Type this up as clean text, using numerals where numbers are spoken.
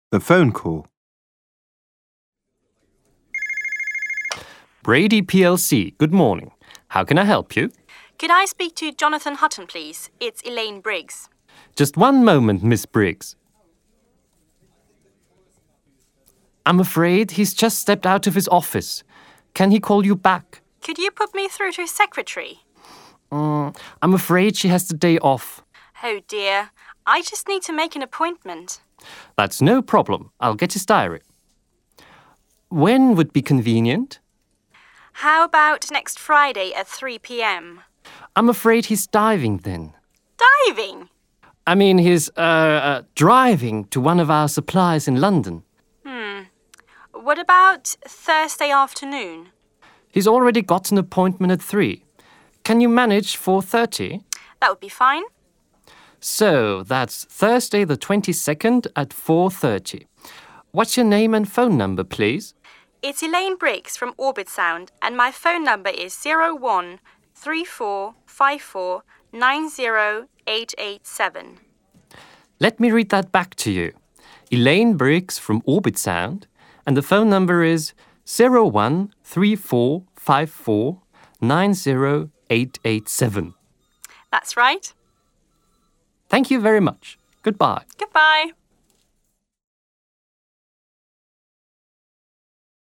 The phone call. Brady PLC, good morning. How can I help you? Could I speak to Jonathan Hutton, please? It's Elaine Briggs. Just one moment, Miss Briggs. I'm afraid he's just stepped out of his office. Can he call you back? Could you put me through to his secretary? I'm afraid she has the day off. Oh dear, I just need to make an appointment. That's no problem. I'll get his diary. When would be convenient? How about next Friday at 3 p.m? I'm afraid he's diving then. Diving? I mean, he's driving to one of our suppliers in London. What about Thursday afternoon? He's already got an appointment at 3. Can you manage 4:30? That would be fine. So, that's Thursday the 22nd at 4:30. What's your name and phone number, please? It's Elaine Briggs from Orbit Sound, and my phone number is 013454908887. Let me read that back to you. Elaine Briggs from Orbit Sound, and the phone number is 013454908887. That's right. Thank you very much. Goodbye. Goodbye.